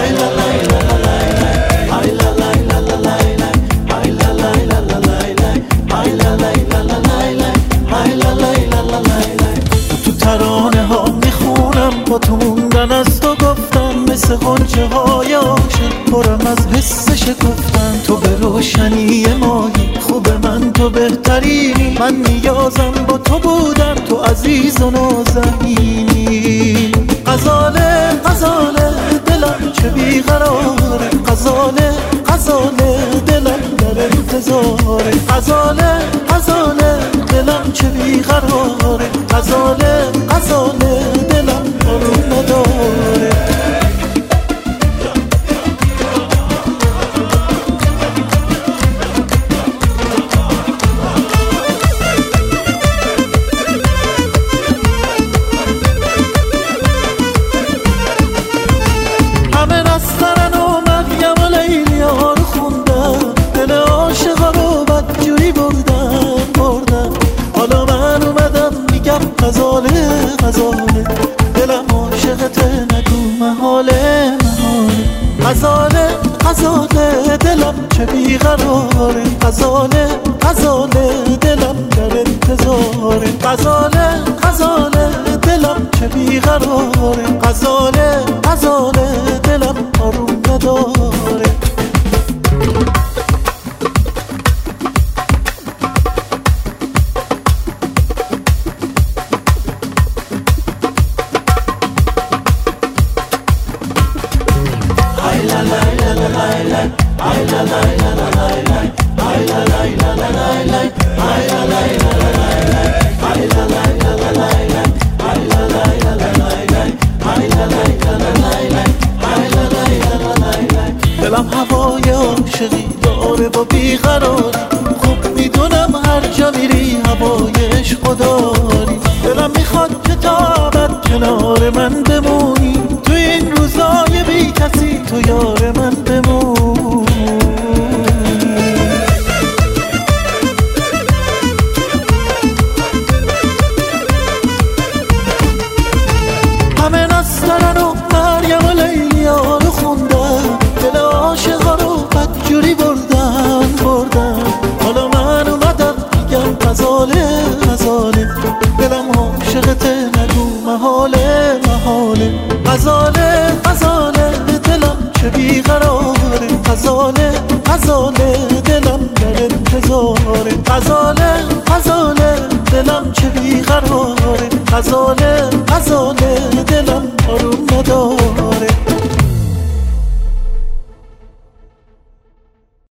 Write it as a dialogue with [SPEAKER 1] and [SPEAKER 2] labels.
[SPEAKER 1] تو ترانه ها میخونم با تو موندن از تو گفتم، مثل غنچه های عاشق پرم از حس شکفتن. تو به روشنی ماهی خوب من، تو بهترینی، من نیازم با تو بودن، تو عزیز و نازنینی. غزاله غزاله دلم چه بیقراره، غزاله غزاله دلم در انتظاره. غزاله غزاله دلم چه بیقراره، غزاله غزاله دلم آروم نداره. غزاله غزاله دلم عاشقته، نگو محاله محاله. غزاله غزاله دلم چه بیقراره، غزاله غزاله دلم در انتظاره. غزاله غزاله دلم چه بیقراره، غزاله غزاله دلم آروم نداره. دلم هوای عاشقی داره با بیقراری، خوب میدونم هر جا میری هوای عشق داری. دلم میخواد که تا ابد کنار من بمونی، تو این روزای بی کسی تو یار من بمونی. همه نسترن و مریم و لیلی ها رو خوندن، دل عاشقا رو بدجوری بردن. حالا من اومدم میگم غزاله غزاله دلم عاشقته، نگو محاله محاله. غزاله غزاله دلم چه بیقراره، غزاله غزاله دلم در انتظاره. غزاله غزاله دلم چه بیقراره، غزاله